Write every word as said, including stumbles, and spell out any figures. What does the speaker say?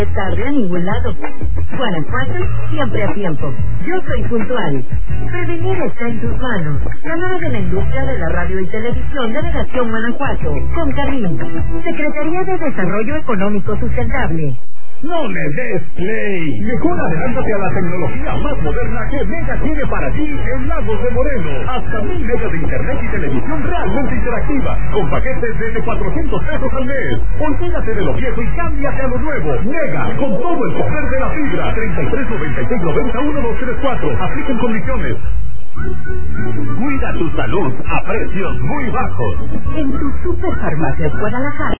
Tarde a ningún lado. Guanajuato, siempre a tiempo. Yo soy puntual. Prevenir está en tus manos. Cámara de la Industria de la Radio y Televisión, Delegación Guanajuato. Con Carmen. Secretaría de Desarrollo Económico Sustentable. No le des play. Mejor adelántate a la tecnología más moderna que Mega tiene para ti en Lagos de Moreno. Hasta mil megas de internet y televisión realmente interactiva, con paquetes desde cuatrocientos pesos al mes. Olvídate de lo viejo y cámbiate a lo nuevo. Mega, con todo el poder de la fibra. treinta y tres noventa y seis noventa uno dos tres cuatro. Apliquen condiciones. Cuida tu salud a precios muy bajos. En tu Superfarmacias Guadalajara.